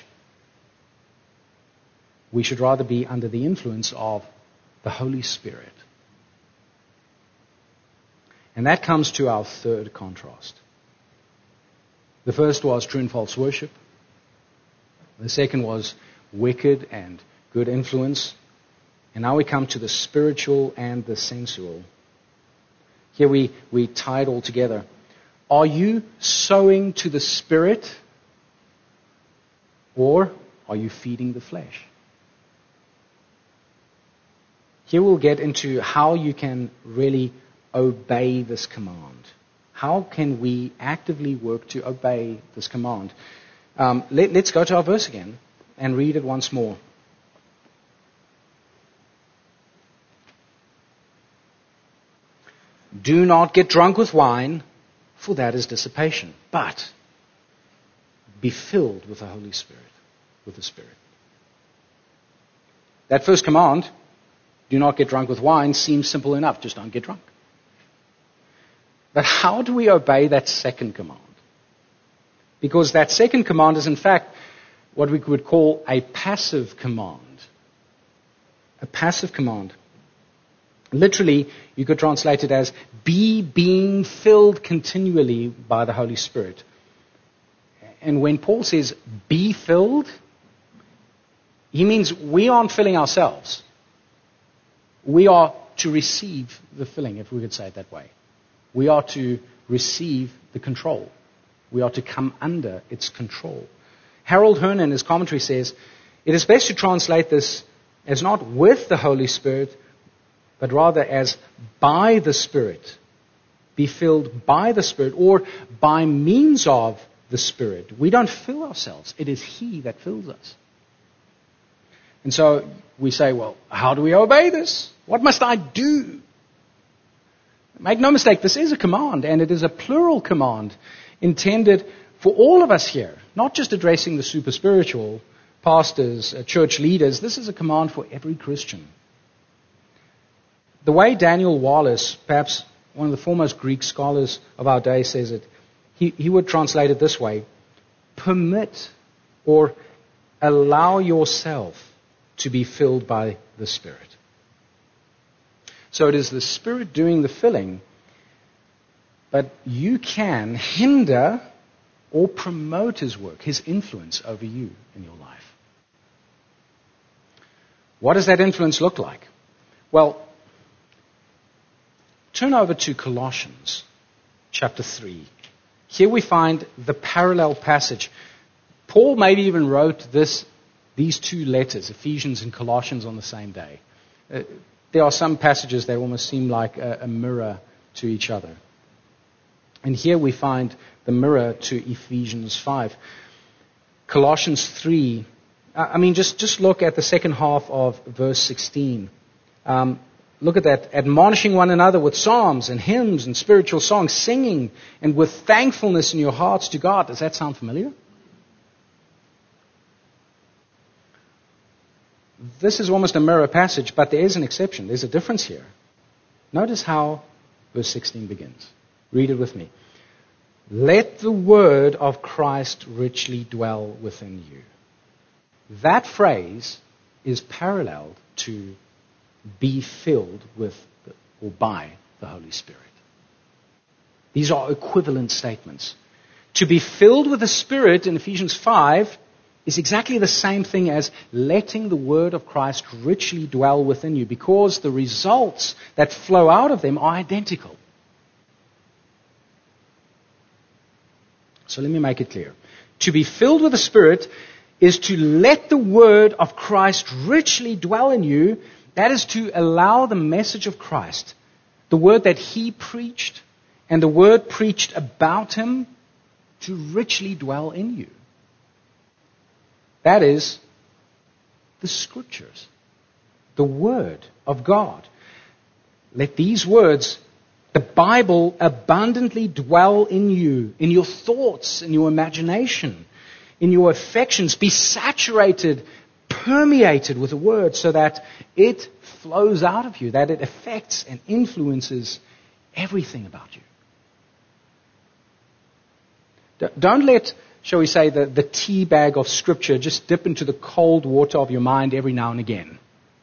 we should rather be under the influence of the Holy Spirit. And that comes to our third contrast. The first was true and false worship. The second was wicked and good influence. And now we come to the spiritual and the sensual. Here we tie it all together. Are you sowing to the Spirit, or are you feeding the flesh? Here we'll get into how you can really obey this command. How can we actively work to obey this command? Let's go to our verse again and read it once more. Do not get drunk with wine, for that is dissipation, but be filled with the Holy Spirit, with the Spirit. That first command, do not get drunk with wine, seems simple enough. Just don't get drunk. But how do we obey that second command? Because that second command is in fact what we would call a passive command. A passive command. Literally, you could translate it as be being filled continually by the Holy Spirit. And when Paul says be filled, he means we aren't filling ourselves. We are to receive the filling, if we could say it that way. We are to receive the control. We are to come under its control. Harold Hearn in his commentary says, it is best to translate this as not with the Holy Spirit, but rather as by the Spirit. Be filled by the Spirit, or by means of the Spirit. We don't fill ourselves. It is He that fills us. And so we say, well, how do we obey this? What must I do? Make no mistake, this is a command, and it is a plural command intended for all of us here, not just addressing the super spiritual, pastors, church leaders. This is a command for every Christian. The way Daniel Wallace, perhaps one of the foremost Greek scholars of our day, says it, he would translate it this way: permit or allow yourself to be filled by the Spirit. So it is the Spirit doing the filling, but you can hinder or promote His work, His influence over you in your life. What does that influence look like? Well, turn over to Colossians chapter 3. Here we find the parallel passage. Paul maybe even wrote these two letters, Ephesians and Colossians, on the same day. There are some passages that almost seem like a mirror to each other. And here we find the mirror to Ephesians 5. Colossians 3, just look at the second half of verse 16. Look at that. Admonishing one another with psalms and hymns and spiritual songs, singing and with thankfulness in your hearts to God. Does that sound familiar? This is almost a mirror passage, but there is an exception. There's a difference here. Notice how verse 16 begins. Read it with me. Let the word of Christ richly dwell within you. That phrase is paralleled to be filled with or by the Holy Spirit. These are equivalent statements. To be filled with the Spirit in Ephesians 5 is exactly the same thing as letting the word of Christ richly dwell within you, because the results that flow out of them are identical. So let me make it clear. To be filled with the Spirit is to let the word of Christ richly dwell in you. That is to allow the message of Christ, the word that He preached and the word preached about Him, to richly dwell in you. That is the Scriptures, the Word of God. Let these words, the Bible, abundantly dwell in you, in your thoughts, in your imagination, in your affections. Be saturated, permeated with the Word so that it flows out of you, that it affects and influences everything about you. Don't let, shall we say, the tea bag of Scripture just dip into the cold water of your mind every now and again.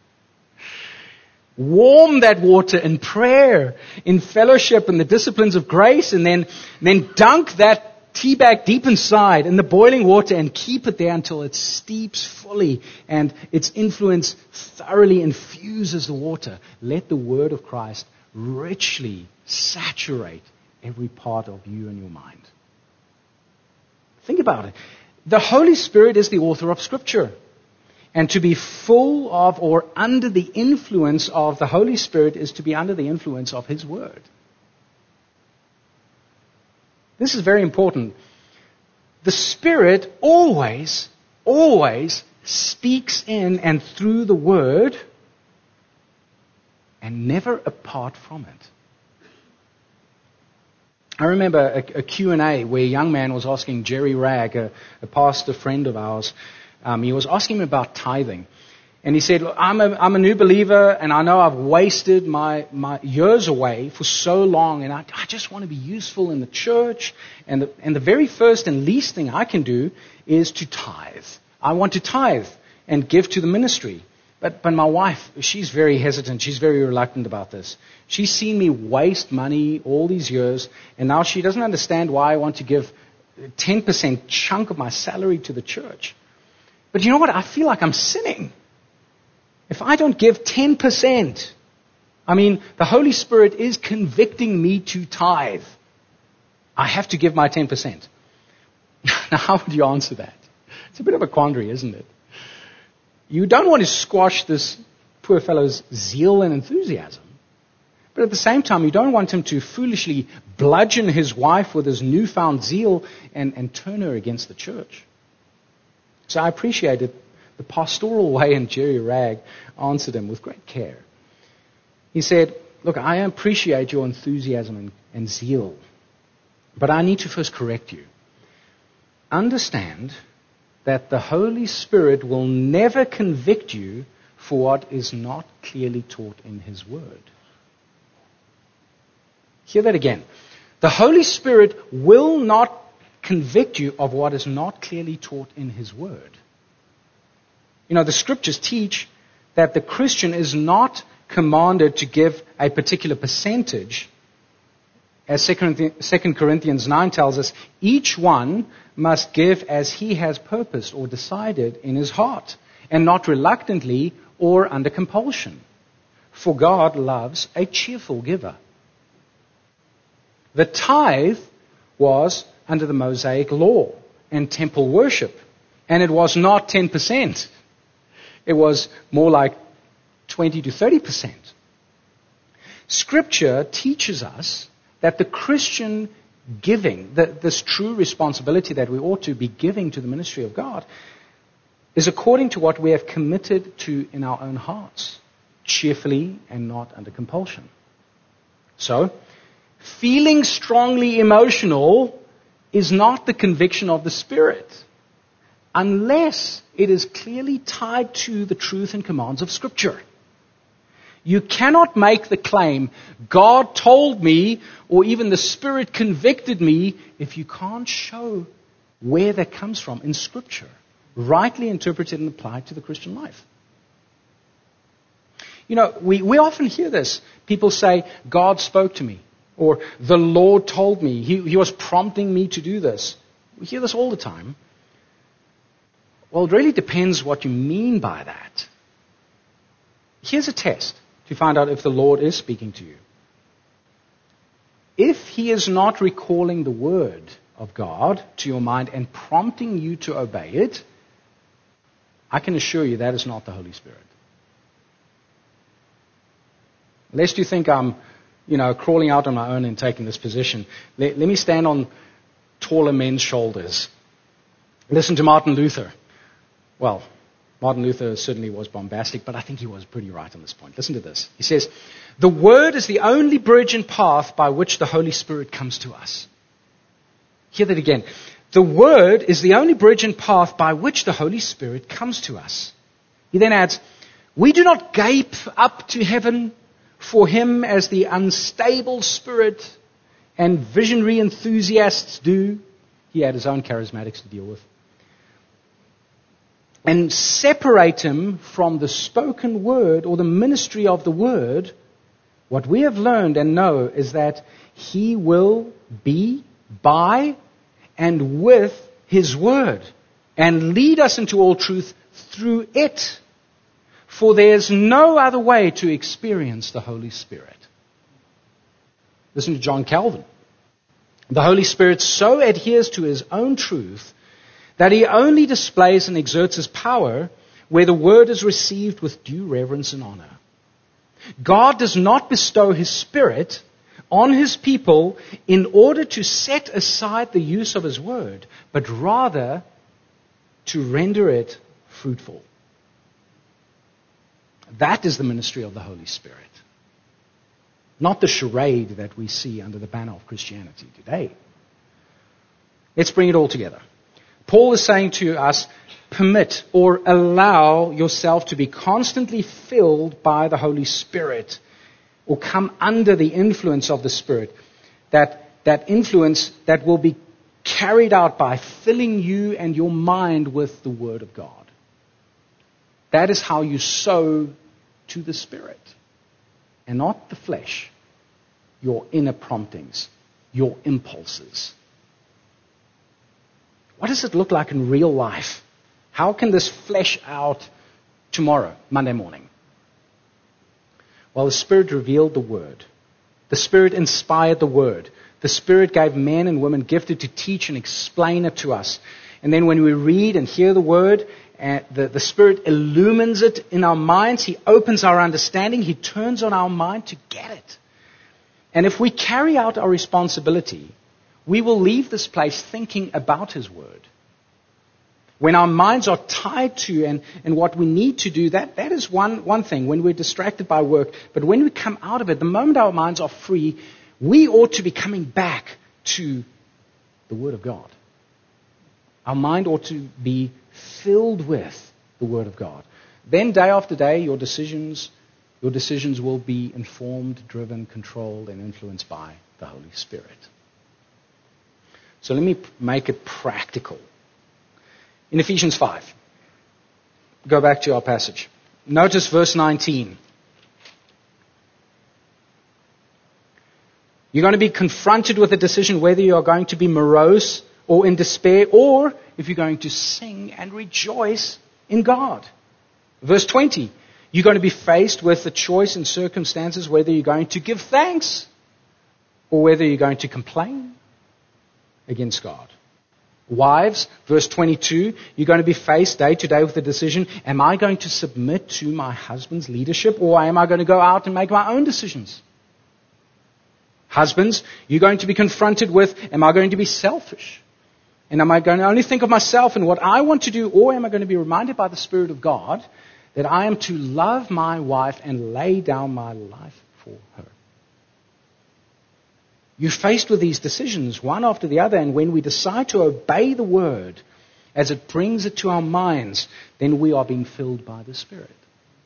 Warm that water in prayer, in fellowship, in the disciplines of grace, and then dunk that tea bag deep inside in the boiling water and keep it there until it steeps fully and its influence thoroughly infuses the water. Let the word of Christ richly saturate every part of you and your mind. Think about it. The Holy Spirit is the author of Scripture. And to be full of or under the influence of the Holy Spirit is to be under the influence of His Word. This is very important. The Spirit always speaks in and through the Word and never apart from it. I remember a Q&A where a young man was asking Jerry Ragg, a pastor friend of ours, he was asking him about tithing. And he said, look, I'm a new believer, and I know I've wasted my years away for so long, and I just want to be useful in the church. And the very first and least thing I can do is to tithe. I want to tithe and give to the ministry. But my wife, she's very hesitant. She's very reluctant about this. She's seen me waste money all these years, and now she doesn't understand why I want to give a 10% chunk of my salary to the church. But you know what? I feel like I'm sinning. If I don't give 10%, the Holy Spirit is convicting me to tithe. I have to give my 10%. Now, how would you answer that? It's a bit of a quandary, isn't it? You don't want to squash this poor fellow's zeal and enthusiasm. But at the same time, you don't want him to foolishly bludgeon his wife with his newfound zeal and turn her against the church. So I appreciated the pastoral way in Jerry Ragg answered him with great care. He said, look, I appreciate your enthusiasm and zeal, but I need to first correct you. Understand that the Holy Spirit will never convict you for what is not clearly taught in His Word. Hear that again. The Holy Spirit will not convict you of what is not clearly taught in His Word. You know, the Scriptures teach that the Christian is not commanded to give a particular percentage. As 2 Corinthians 9 tells us, each one must give as he has purposed or decided in his heart, and not reluctantly or under compulsion. For God loves a cheerful giver. The tithe was under the Mosaic law and temple worship, and it was not 10%. It was more like 20 to 30%. Scripture teaches us that the Christian giving, this true responsibility that we ought to be giving to the ministry of God, is according to what we have committed to in our own hearts, cheerfully and not under compulsion. So, feeling strongly emotional is not the conviction of the Spirit, unless it is clearly tied to the truth and commands of Scripture. You cannot make the claim, God told me, or even the Spirit convicted me, if you can't show where that comes from in Scripture, rightly interpreted and applied to the Christian life. You know, we often hear this. People say, God spoke to me, or the Lord told me, He was prompting me to do this. We hear this all the time. Well, it really depends what you mean by that. Here's a test to find out if the Lord is speaking to you. If He is not recalling the word of God to your mind and prompting you to obey it, I can assure you that is not the Holy Spirit. Lest you think I'm, crawling out on my own and taking this position, let me stand on taller men's shoulders. Listen to Martin Luther. Well, Martin Luther certainly was bombastic, but I think he was pretty right on this point. Listen to this. He says, the Word is the only bridge and path by which the Holy Spirit comes to us. Hear that again. The Word is the only bridge and path by which the Holy Spirit comes to us. He then adds, we do not gape up to heaven for Him as the unstable spirit and visionary enthusiasts do. He had his own charismatics to deal with. And separate Him from the spoken word or the ministry of the word. What we have learned and know is that He will be by and with His word and lead us into all truth through it. For there's no other way to experience the Holy Spirit. Listen to John Calvin. The Holy Spirit so adheres to His own truth that He only displays and exerts His power where the word is received with due reverence and honor. God does not bestow His Spirit on his people in order to set aside the use of his word, but rather to render it fruitful. That is the ministry of the Holy Spirit. Not the charade that we see under the banner of Christianity today. Let's bring it all together. Paul is saying to us, permit or allow yourself to be constantly filled by the Holy Spirit, or come under the influence of the Spirit. That influence that will be carried out by filling you and your mind with the Word of God. That is how you sow to the Spirit, and not the flesh, your inner promptings, your impulses. What does it look like in real life? How can this flesh out tomorrow, Monday morning? Well, the Spirit revealed the Word. The Spirit inspired the Word. The Spirit gave men and women gifted to teach and explain it to us. And then when we read and hear the Word, the Spirit illumines it in our minds. He opens our understanding. He turns on our mind to get it. And if we carry out our responsibility, we will leave this place thinking about His Word. When our minds are tied to and what we need to do, that is one thing, when we're distracted by work. But when we come out of it, the moment our minds are free, we ought to be coming back to the Word of God. Our mind ought to be filled with the Word of God. Then day after day, your decisions will be informed, driven, controlled, and influenced by the Holy Spirit. So let me make it practical. In Ephesians 5, go back to our passage. Notice verse 19. You're going to be confronted with a decision whether you are going to be morose or in despair, or if you're going to sing and rejoice in God. Verse 20. You're going to be faced with the choice in circumstances whether you're going to give thanks or whether you're going to complain against God. Wives, verse 22, you're going to be faced day to day with the decision, am I going to submit to my husband's leadership, or am I going to go out and make my own decisions? Husbands, you're going to be confronted with, am I going to be selfish? And am I going to only think of myself and what I want to do, or am I going to be reminded by the Spirit of God that I am to love my wife and lay down my life for her? You're faced with these decisions, one after the other, and when we decide to obey the Word as it brings it to our minds, then we are being filled by the Spirit.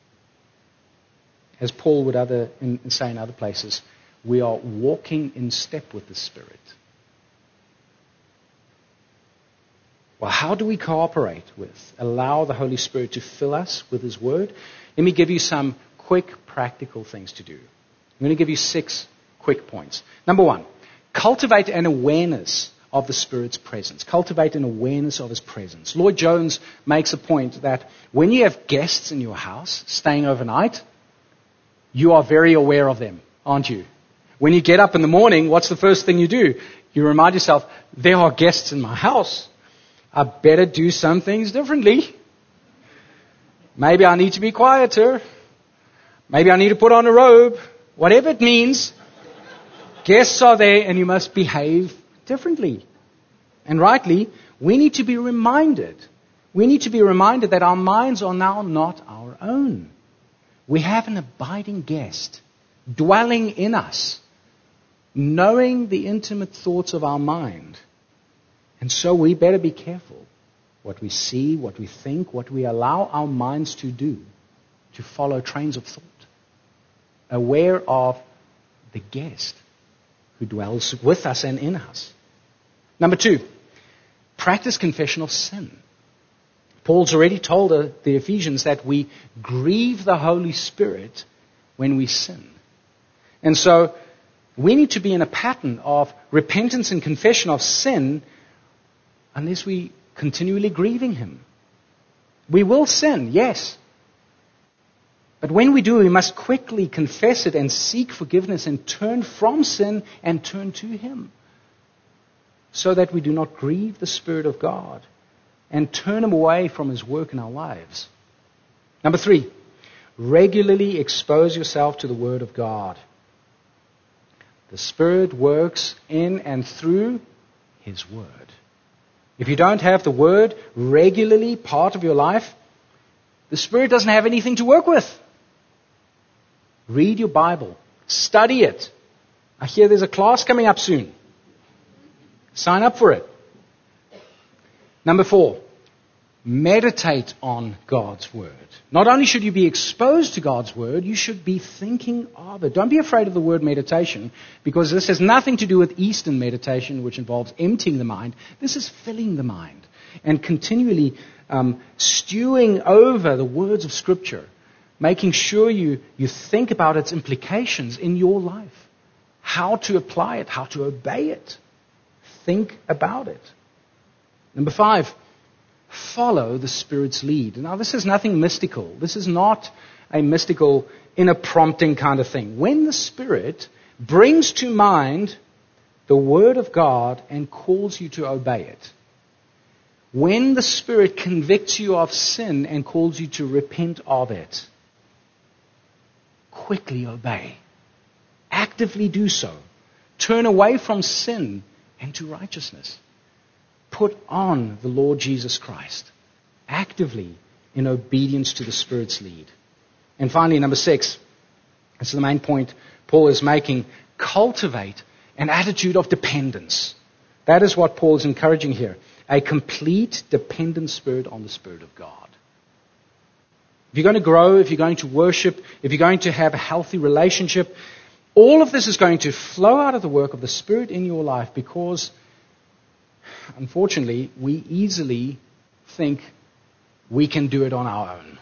As Paul would say in other places, we are walking in step with the Spirit. Well, how do we cooperate allow the Holy Spirit to fill us with His Word? Let me give you some quick, practical things to do. I'm going to give you 6 quick points. Number 1, cultivate an awareness of the Spirit's presence. Cultivate an awareness of His presence. Lloyd Jones makes a point that when you have guests in your house staying overnight, you are very aware of them, aren't you? When you get up in the morning, what's the first thing you do? You remind yourself, there are guests in my house. I better do some things differently. Maybe I need to be quieter. Maybe I need to put on a robe. Whatever it means, guests are there and you must behave differently. And rightly, we need to be reminded. We need to be reminded that our minds are now not our own. We have an abiding guest dwelling in us, knowing the intimate thoughts of our mind. And so we better be careful what we see, what we think, what we allow our minds to do, to follow trains of thought. Aware of the guest who dwells with us and in us. Number 2, practice confession of sin. Paul's already told the Ephesians that we grieve the Holy Spirit when we sin. And so we need to be in a pattern of repentance and confession of sin unless we continually grieving Him. We will sin, yes. But when we do, we must quickly confess it and seek forgiveness and turn from sin and turn to Him, so that we do not grieve the Spirit of God and turn Him away from His work in our lives. Number 3, regularly expose yourself to the Word of God. The Spirit works in and through His Word. If you don't have the Word regularly part of your life, the Spirit doesn't have anything to work with. Read your Bible. Study it. I hear there's a class coming up soon. Sign up for it. Number 4, meditate on God's Word. Not only should you be exposed to God's Word, you should be thinking of it. Don't be afraid of the word meditation, because this has nothing to do with Eastern meditation, which involves emptying the mind. This is filling the mind and continually stewing over the words of Scripture, making sure you think about its implications in your life, how to apply it, how to obey it. Think about it. Number 5, follow the Spirit's lead. Now, this is nothing mystical. This is not a mystical, inner prompting kind of thing. When the Spirit brings to mind the Word of God and calls you to obey it, when the Spirit convicts you of sin and calls you to repent of it, quickly obey. Actively do so. Turn away from sin and to righteousness. Put on the Lord Jesus Christ, actively in obedience to the Spirit's lead. And finally, number 6, this is the main point Paul is making, cultivate an attitude of dependence. That is what Paul is encouraging here, a complete dependent spirit on the Spirit of God. If you're going to grow, if you're going to worship, if you're going to have a healthy relationship, all of this is going to flow out of the work of the Spirit in your life, because unfortunately, we easily think we can do it on our own.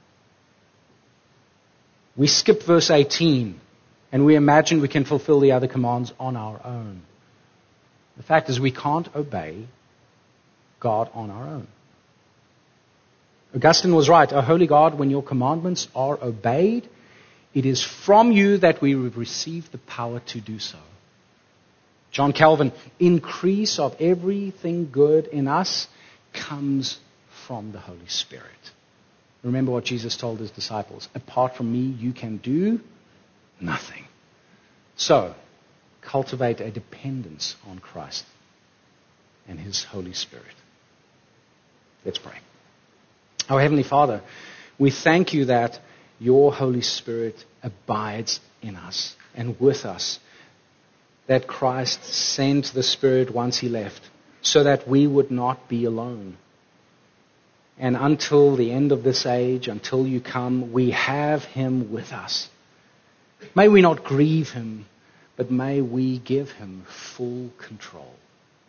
We skip verse 18 and we imagine we can fulfill the other commands on our own. The fact is, we can't obey God on our own. Augustine was right. O holy God, when your commandments are obeyed, it is from you that we receive the power to do so. John Calvin, increase of everything good in us comes from the Holy Spirit. Remember what Jesus told His disciples. Apart from me, you can do nothing. So, cultivate a dependence on Christ and His Holy Spirit. Let's pray. Our Heavenly Father, we thank You that Your Holy Spirit abides in us and with us, that Christ sent the Spirit once He left so that we would not be alone. And until the end of this age, until You come, we have Him with us. May we not grieve Him, but may we give Him full control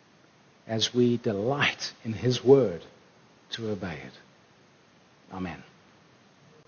as we delight in His Word to obey it. Amen.